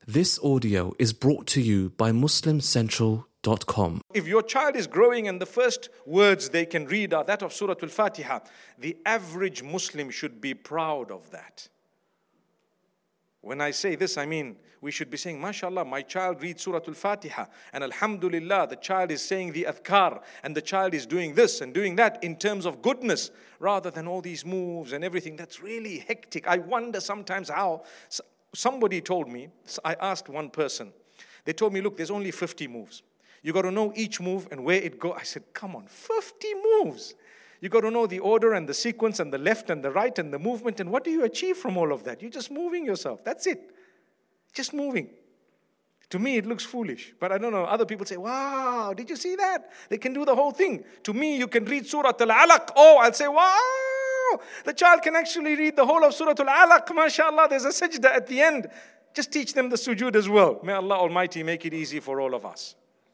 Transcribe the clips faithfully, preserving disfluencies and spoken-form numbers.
This audio is brought to you by muslim central dot com. If your child is growing and the first words they can read are that of Surah Al-Fatiha, the average Muslim should be proud of that. When I say this, I mean we should be saying, MashaAllah, my child reads Surah Al-Fatiha, and Alhamdulillah, the child is saying the adhkar, and the child is doing this and doing that in terms of goodness, rather than all these moves and everything. That's really hectic. I wonder sometimes how. Somebody told me, I asked one person, they told me, look, there's only fifty moves. You got to know each move and where it goes. I said, come on, fifty moves. You got to know the order and the sequence and the left and the right and the movement. And what do you achieve from all of that? You're just moving yourself. That's it. Just moving. To me, it looks foolish. But I don't know. Other people say, wow, did you see that? They can do the whole thing. To me, you can read Surah Al-Alaq. Oh, I'll say, wow. The child can actually read the whole of Surah Al-Alaq. MashaAllah, there's a sajda at the end. Just teach them the sujood as well. May Allah Almighty make it easy for all of us.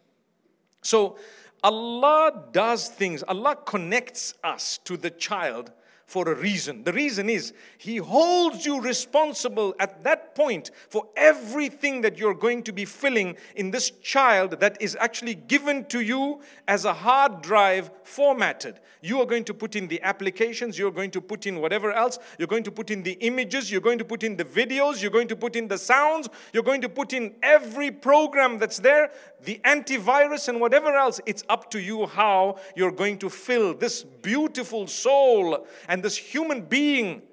So, Allah does things. Allah connects us to the child for a reason. The reason is He holds you responsible at that point for everything that you're going to be filling in this child that is actually given to you as a hard drive formatted. You are going to put in the applications, you're going to put in whatever else, you're going to put in the images, you're going to put in the videos, you're going to put in the sounds, you're going to put in every program that's there, the antivirus and whatever else. It's up to you how you're going to fill this beautiful soul and this human being.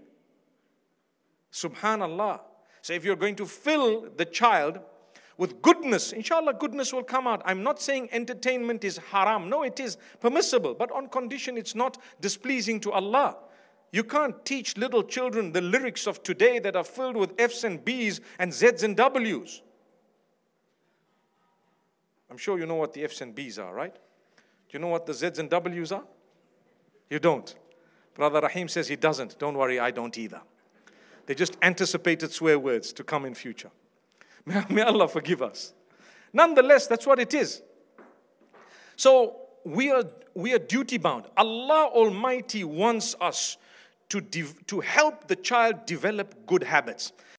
Subhanallah. So if you're going to fill the child with goodness, inshallah goodness will come out. I'm not saying entertainment is haram. No, it is permissible, but on condition it's not displeasing to Allah. You can't teach little children the lyrics of today that are filled with F's and B's and Z's and W's. I'm sure you know what the F's and B's are, right? Do you know what the Z's and W's are? You don't. Brother Rahim says he doesn't. Don't worry, I don't either. They just anticipated swear words to come in future. May, may Allah forgive us. Nonetheless, that's what it is. So we are we are duty bound. Allah Almighty wants us to de- to help the child develop good habits.